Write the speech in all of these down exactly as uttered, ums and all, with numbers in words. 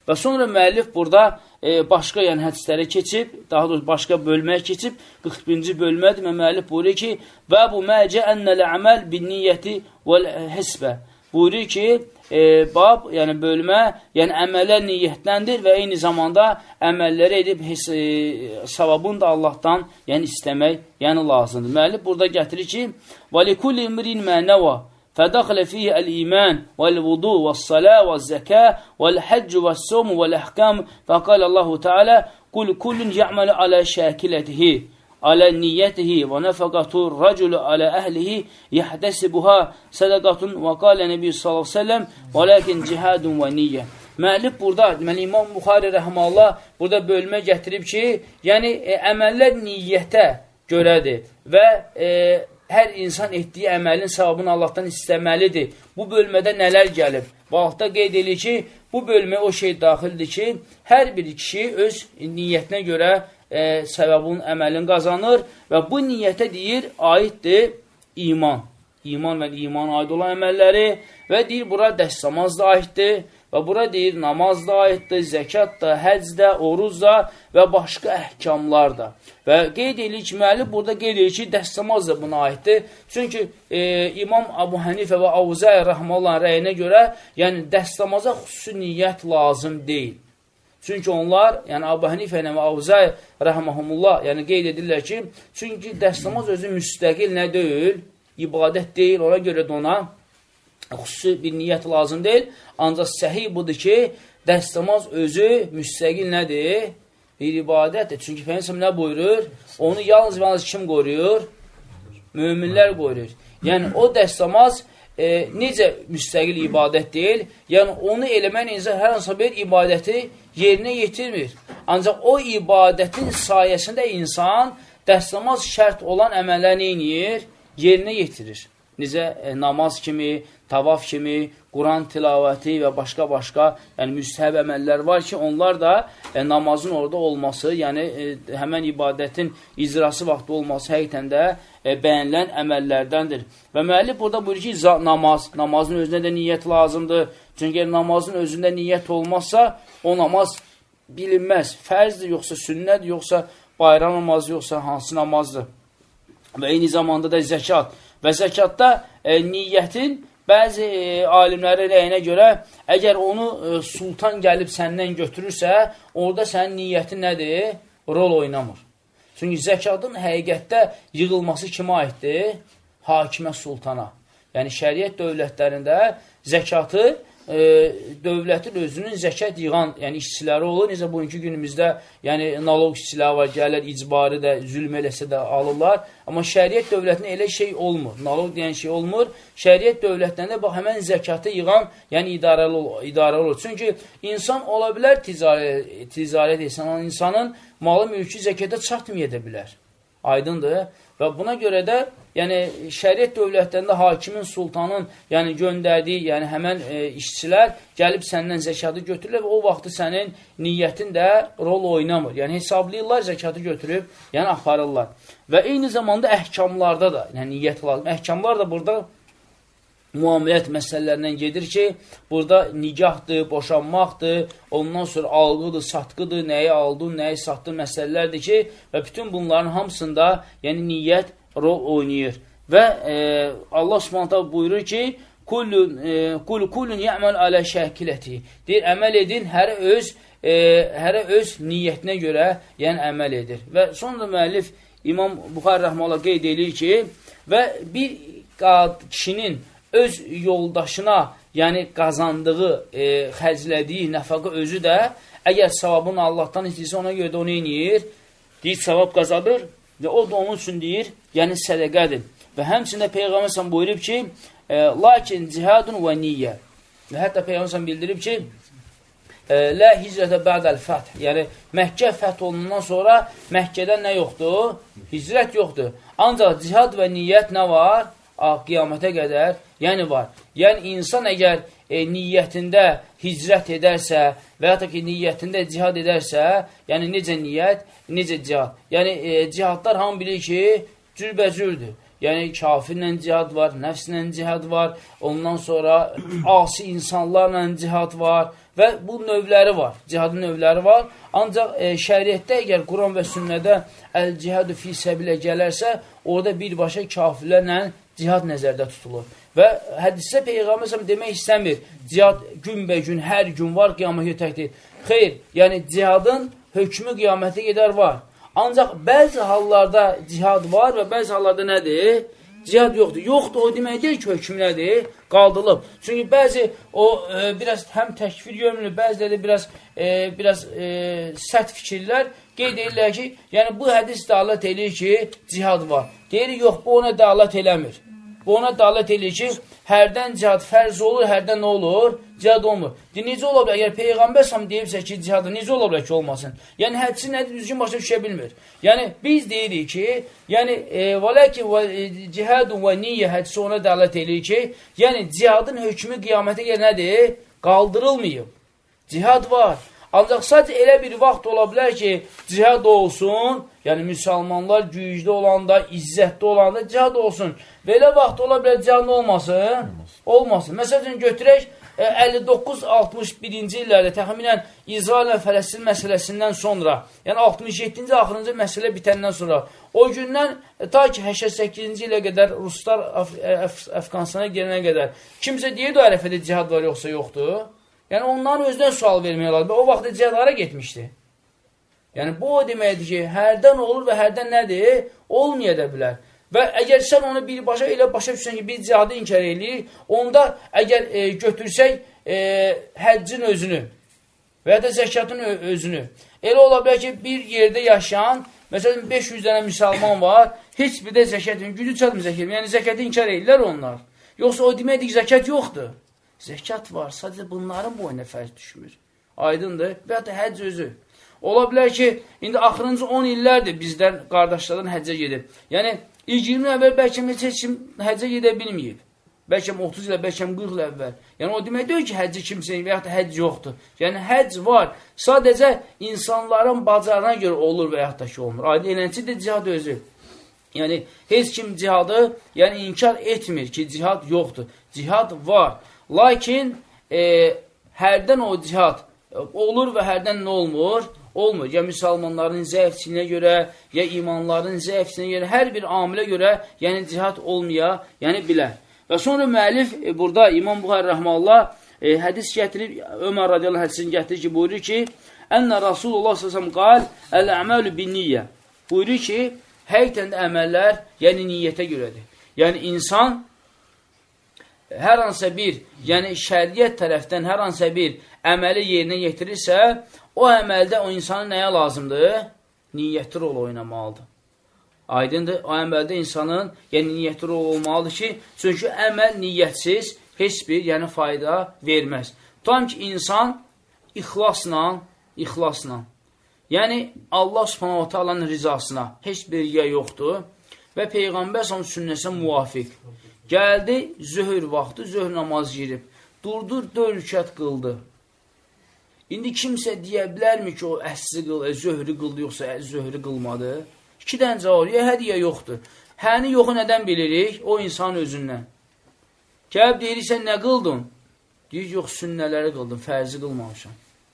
Və sonra müəllif burada e, başqa yəni hədislərə keçib, daha doğrusu başqa bölməyə keçib, qırx birinci bölmədir və müəllif buyurur ki, və bu məcə ennəl əməl bin niyyəti vəl hesbə. Buyurur ki, e, bab, yəni bölmə, yəni əməllər niyyətləndir və eyni zamanda əməlləri edib hes, e, savabını da Allahdan yəni istəmək yəni lazımdır. Müəllif burada gətirir ki, və likulli imrin mənəvə فدخل فيه الإيمان والوضوء والصلاة والزكاة والحج والصوم والأحكام فقال الله تعالى قل كل يعمل على شاكلته على نيته ونفقة الرجل على أهله يحتسبها صدقة وقال النبي صلى الله عليه وسلم ولكن جهاد ونية. Müəllif burada, deməli İmam Buxari rəhməhullah burada bölmə gətirib ki, yəni e, əməllər niyyətə görədir və e, hər insan etdiyi əməlin savabını Allahdan istəməlidir. Bu bölmədə nələr gəlib? Vaxtda qeyd edir ki, bu bölməyə o şey daxildir ki, hər bir kişi öz niyyətinə görə e, savabın, əməlin qazanır və bu niyyətə deyir, aiddir iman. İman və iman aid olan əməlləri və deyir, bura dəstəmaz da aiddir. Və bura deyir, namaz da aiddir, zəkat da, həc də, oruz da və başqa əhkamlar da. Və qeyd edir ki, müəllif burada qeyd edir ki, dəstəmaz da buna aiddir. Çünki e, İmam Əbu Hənifə və Avzai rəhməllahın rəyinə görə, yəni dəstəmaza xüsusi niyyət lazım deyil. Çünki onlar, yəni Əbu Hənifə və Avzai rəhməhumullah, yəni qeyd edirlər ki, çünki dəstəmaz özü müstəqil nə deyil, ibadət deyil, ona görə də ona xüsusi bir niyyət lazım deyil. Ancaq səhih budur ki, dəstəmaz özü müstəqil nədir? Bir ibadətdir. Çünki Peyğəmbər nə buyurur? Onu yalnız və yalnız kim qoruyur? Möminlər qoruyur. Yəni, o dəstəmaz e, necə müstəqil ibadət deyil? Yəni, onu eləmən insan hər hansı bir ibadəti yerinə yetirmir. Ancaq o ibadətin sayəsində insan dəstəmaz şərt olan əməlləri neyinir? Yerinə yetirir. Necə e, namaz kimi, tavaf kimi, Quran tilavəti və başqa-başqa yəni müstəhəb əməllər var ki, onlar da e, namazın orada olması, yəni e, həmən ibadətin icrası vaxtı olması həqiqətən də e, bəyənilən əməllərdəndir. Və müəllif burada buyurur ki, namaz, namazın özünə də niyyət lazımdır. Çünki namazın özündə niyyət olmazsa, o namaz bilinməz. Fərzdir, yoxsa sünnədir, yoxsa bayram namazı, yoxsa hansı namazdır. Və eyni zamanda da zəkat. Və zəkatda e, niyyətin bəzi e, alimlərin rəyinə görə, əgər onu e, sultan gəlib səndən götürürsə, orada sənin niyyətin nədir? Rol oynamır. Çünki zəkatın həqiqətdə yığılması kimə aiddir? Hakimə, sultana. Yəni, şəriət dövlətlərində zəkatı e, dövlətin özünün zəkat yığan yəni işçiləri olur. Necə bugünkü günümüzdə yəni naloq işçiləri var, gəlirlər, icbari də, zülm eləsə də alırlar. Amma şəriət dövlətində elə şey olmur. Naloq deyən şey olmur. Şəriət dövlətlərində bax, həmən zəkatı yığan yəni idarəli, idarəli olur. Çünki insan ola bilər ticarət, ticarət etsən, insanın malı mülkü zəkata çatmaya da bilər. Aydındır. Və buna görə də yəni şəriət dövlətlərində hakimin, sultanın yəni göndərdiyi, yəni həmən e, işçilər gəlib səndən zəkatı götürürlər və o vaxtı sənin niyyətin də rol oynamır. Yəni hesablayırlar, zəkatı götürüb, yəni aparırlar. Və eyni zamanda əhkamlarda da yəni niyyət lazım. Əhkamlar da burada muamilət məsələlərindən gedir ki, burada nigahdır, boşanmaqdır, ondan sonra alqıdır, satqıdır, nəyi aldın, nəyi satdın məsələlərdir ki, və bütün bunların hamısında yəni niyyət rol oynayır. Və e, Allah Subhanahu buyurur ki, kullun e, kul kullun ya'mal ala şakiləti. Deyir, əməl edin, hərə öz e, hərə öz niyyətinə görə yəni əməl edir. Və sonra müəllif İmam Buxari rəhməhullah qeyd edir ki, və bir kişinin öz yoldaşına, yəni qazandığı, e, xərclədiyi nəfəqə özü də, əgər savabını Allahdan istəyirsə, ona görə də onu eləyir, deyir, savab qazanır və o da onun üçün deyir, yəni sədəqədir. Və həmçində Peyğəmbər sən buyurub ki, e, lakin cihadun və niyyə. Və hətta Peyğəmbər sən bildirib ki, e, lə hicrətə bə'dəl fəth. Yəni, Məkkə fəth olundan sonra Məkkədən nə yoxdur? Hicrət yoxdur. Ancaq cihad və niyyət nə var? Qiyamətə qədər, yəni var. Yəni, insan əgər e, niyyətində hicrət edərsə və ya da ki, niyyətində cihad edərsə, yəni necə niyyət, necə cihad. Yəni, e, cihadlar hamı bilir ki, cürbəcürdür. Yəni, kafirlə cihad var, nəfslə cihad var, ondan sonra asi insanlarla cihad var və bu növləri var, cihadın növləri var. Ancaq e, şəriətdə əgər Quran və sünnədə əl-cihadu fi səbilə gələrsə, orada birbaşa kafirlərlə cihad nəzərdə tutulur. Və hədisdə Peyğəmbər demək istəmir, cihad günbə-gün, hər gün var, qiyamətə təkdir. Xeyr, yəni cihadın hökmü qiyamətə gedər var. Ancaq bəzi hallarda cihad var və bəzi hallarda nədir? Cihad yoxdur. Yoxdur, o demək deyil ki, hökm nədir? Qaldılıb. Çünki bəzi o e, biraz həm təkfir görmülür, bəziləri də biraz, e, biraz e, sərt fikirlər qeyd edirlər ki, yəni bu hədis dəlalət eləyir ki, cihad var. Deyir, yox, bu ona dəlalət eləmir. Bu ona dəlalət eləyir ki, hərdən cihad fərz olur, hərdən nə olur? Cihad olmur. Necə ola bilər? Əgər Peyğəmbər səhəm deyibsə ki, cihadı necə ola bilər ki, olmasın? Yəni, hədisi nədir? Düzgün başa düşə bilmir. Yəni, biz deyirik ki, yəni, vələki cihadun və niyyə hədisi ona dəlalət eləyir ki, yəni, cihadın hökmü qiyamətə gəlir nədir? Qaldırılmayıb. Cihad var. Ancaq sadəcə elə bir vaxt ola bilər ki, cihad olsun, yəni müsəlmanlar güclü olanda, izzətli olanda cihad olsun. Belə vaxt ola bilər cihad olmasın? Olmasın. Məsələn, götürək, əlli doqquz altmış birinci illərdə təxminən İsrail və Fələstin məsələsindən sonra, yəni altmış yeddinci axırıncı məsələ bitəndən sonra, o gündən ta ki səksən səkkizinci ilə qədər Ruslar Əf Əf Əfqanistana gələnə qədər kimsə deyirdi o ərəfədə cihad var yoxsa yoxdur? Yəni onların özdən sual vermək lazım. O vaxtda cihad hara getmişdi? Yəni bu o deməkdir ki, hərdən olur və hərdən nədir? Olmaya da bilər. Və əgər sən onu birbaşa elə başa düşsən ki, biz cihadı inkar edirik, onda əgər e, götürsək e, həccin özünü və ya da zəkatın özünü, elə ola bilər ki, bir yerdə yaşayan, məsələn, beş yüz dənə müsəlman var, heç bir də zəkatın, gücü çatmır zəkatın, yəni zəkatı inkar edirlər onlar. Yoxsa o deməkdir ki, zəkat yoxdur. Zəkat var, sadəcə bunların boyuna fərq düşmür. Aydındır və ya da həcc özü. Ola bilər ki, indi axırıncı on illərdir bizdən, qardaşlardan həccə gedib. Yəni, iyirmi il əvvəl bəlkə heç kim həccə gedə bilməyib. Bəlkə otuz il, bəlkə qırx il əvvəl. Yəni, o demək deyil ki, həcci kimsə və ya da həcc yoxdur. Yəni, həcc var. Sadəcə insanların bacarına görə olur və ya da ki, olmur. Aydın eləncə də cihad özü. Yəni, heç kim cihadı yəni, inkar etmir ki, cihad yoxdur. Cihad var. Lakin, e, hərdən o cihad olur və hərdən nə olmur? Olmur. Ya müsəlmanların zəifçiliyinə görə, ya imanların zəifçiliyinə görə, hər bir amilə görə, yəni cihad olmaya, yəni bilər. Və sonra müəllif, e, burada İmam Buxari rəhməllah e, hədis gətirib, Ömər radiyallahu hədisini gətirir ki, buyurur ki, Ənə Rasulullah s.ə.v qal, əl-əməlu bin niyyə. Buyurur ki, həqiqətən də əməllər, yəni niyyətə görədir. Yəni insan hər hansısa bir, yəni şəriət tərəfdən hər hansısa bir əməli yerinə yetirirsə, o əməldə o insanın nəyə lazımdır? Niyyətli rol oynamalıdır. Aydındır, o əməldə insanın yəni niyyətli rol olmalıdır ki, çünki əməl niyyətsiz heç bir yəni fayda verməz. Tam ki, insan ixlasla, ixlasla, yəni Allah subhanahu wa ta'alanın rizasına heç bir yer yoxdur və Peyğəmbər sünnəsinə müvafiq. Gəldi, zöhr vaxtı, zöhr namazı girib, durdur, dörd rükət qıldı. İndi kimsə deyə bilərmi ki, o əsri qıl, e, zöhrü qıldı, yoxsa zöhrü qılmadı? İki dənə cavab, ya hədiyə yoxdur. Həni yoxu nədən bilirik? O insan özündən. Gəlib deyirik, sən nə qıldın? Deyir, yox, sünnələri qıldım, fərzi qılmamışam.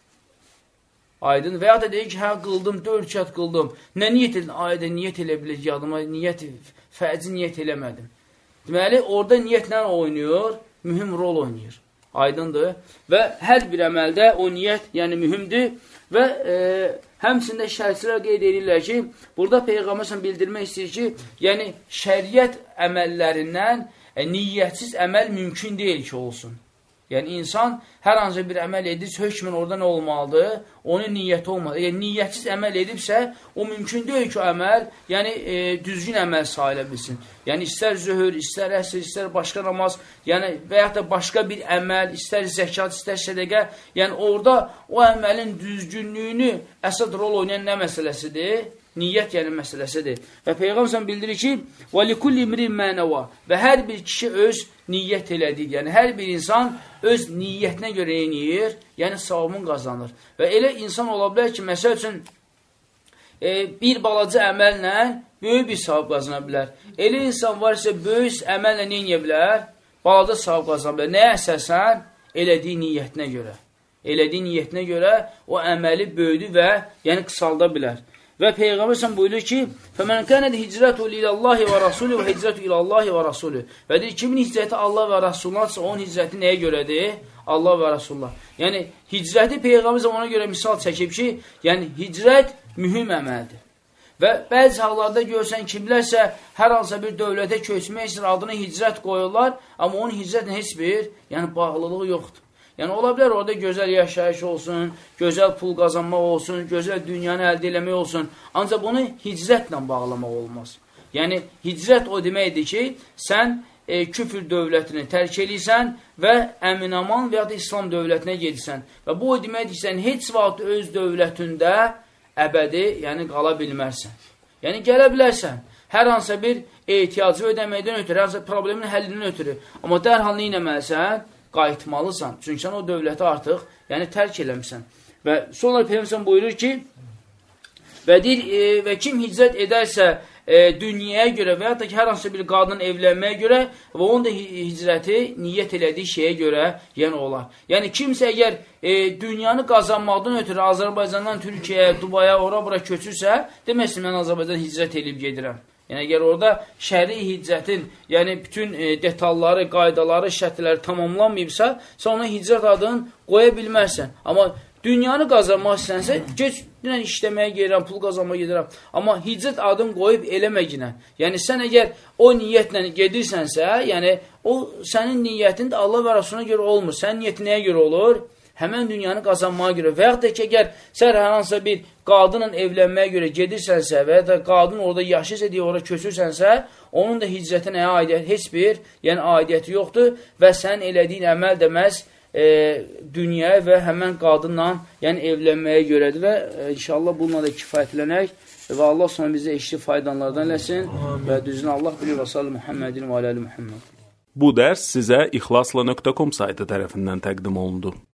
Aydın və ya da deyir ki, hə, qıldım, dörd rükət qıldım. Nə niyyət edin? Ayda niyyət elə bilir, yadıma niyyət, fərzi niyyət eləmədim. Deməli, orada niyyətlə oynayır, mühüm rol oynayır. Aydındır. Və hər bir əməldə o niyyət, yəni mühümdür və e, həmçində şərçilər qeyd edirlər ki, burada Peyğəmbər bildirmək istəyir ki, yəni şəriət əməllərindən e, niyyətsiz əməl mümkün deyil ki, olsun. Yəni, insan hər hansı bir əməl edirsə, hökmən orada nə olmalıdır? Onun niyyəti olmalıdır. Yəni, niyyətsiz əməl edibsə, o mümkün deyil ki, o əməl, yəni, e, düzgün əməl sahilə bilsin. Yəni, istər zöhr, istər əsr, istər başqa namaz, yəni, və yaxud da başqa bir əməl, istər zəkat, istər sədəqə, yəni, orada o əməlin düzgünlüyünü əsad rol oynayan nə məsələsidir? Niyyət yəni məsələsidir. Və Peyğəmbər bildirir ki, وَلِكُلِّ مِرِمْ مَنَوَى və hər bir kişi öz niyyət elədir. Yəni, hər bir insan öz niyyətinə görə eləyir, yəni savabını qazanır. Və elə insan ola bilər ki, məsəl üçün, e, bir balaca əməllə böyük bir savab qazana bilər. Elə insan var ise böyük əməllə nə eləyə bilər? Balaca savab qazana bilər. Nəyə əsasən? Elədiyi niyyətinə görə. elədiyi niyyətinə görə o əməli böyüdü və yəni qısalda bilər. Və Peyğəmbər sən buyurur ki, فَمَنْ كَانَدْ هِجْرَةُ إِلَى اللّٰهِ وَرَسُولُهُ وَهِجْرَةُ إِلَى اللّٰهِ وَرَسُولُهُ Və deyir, kimin hicrəti Allah və Rasulullah onun hicrəti nəyə görədir? Allah və Rasulullah. Yəni, hicrəti Peyğəmbər ona görə misal çəkib ki, yəni hicrət mühüm əməldir. Və bəzi hallarda görsən, kimlərsə hər hansısa bir dövlətə köçmək üçün adına hicrət qoyurlar, amma onun hicrətlə heç bir yəni, bağlılığı yoxdur. Yəni, ola bilər orada gözəl yaşayış olsun, gözəl pul qazanmaq olsun, gözəl dünyanı əldə eləmək olsun. Ancaq bunu hicrətlə bağlamaq olmaz. Yəni, hicrət o deməkdir ki, sən e, küfür dövlətini tərk edirsən və əmin-aman və ya da İslam dövlətinə gedirsən. Və bu o deməkdir ki, sən heç vaxt öz dövlətində əbədi, yəni qala bilmərsən. Yəni, gələ bilərsən. Hər hansısa bir ehtiyacı ödəməkdən ötürü, hər hansısa problemin həllindən ötürü. Amma dərhal nə etməlisən? Qayıtmalısan. Çünki sən o dövləti artıq yəni, tərk eləmişsən. Və sonra Peyğəmbər buyurur ki, və, deyir, e, və kim hicrət edərsə e, dünyaya görə və ya da ki, hər hansısa bir qadın evlənməyə görə və onun da hicrəti niyyət elədiyi şeyə görə yəni olar. Yəni, kimsə əgər e, dünyanı qazanmaqdan ötürü Azərbaycandan Türkiyəyə, Dubaya, ora-bura köçürsə, deməsin, mən Azərbaycan hicrət edib gedirəm. Yəni, əgər orada şəri hicrətin, yəni bütün e, detalları, qaydaları, şərtləri tamamlanmayıbsa, sən ona hicrət adını qoya bilmərsən. Amma dünyanı qazanmaq istənsə, geç işləməyə gedirəm, pul qazanmağa gedirəm. Amma hicrət adını qoyub eləməginə. Yəni, sən əgər o niyyətlə gedirsənsə, yəni o sənin niyyətin də Allah və Rasuluna görə olmur. Sənin niyyətin nəyə görə olur? Həmən dünyanı qazanmağa görə və yaxud da ki, əgər sən hər hansısa bir qadınla evlənməyə görə gedirsənsə və ya da qadın orada yaşayırsa deyə orada köçürsənsə, onun da hicrətə nəyə aidiyyəti? Heç bir yəni, aidiyyəti yoxdur və sən elədiyin əməl deməz e, dünyaya və həmən qadınla yəni, evlənməyə görədir və e, inşallah bununla da kifayətlənək və Allah sonra bizə eşli faydanlardan eləsin və düzünə Allah bilir və sallı Muhammedin və aləli Muhammed. Bu dərs sizə ixlasla nöqtə com saytı tərəfindən təqdim olundu.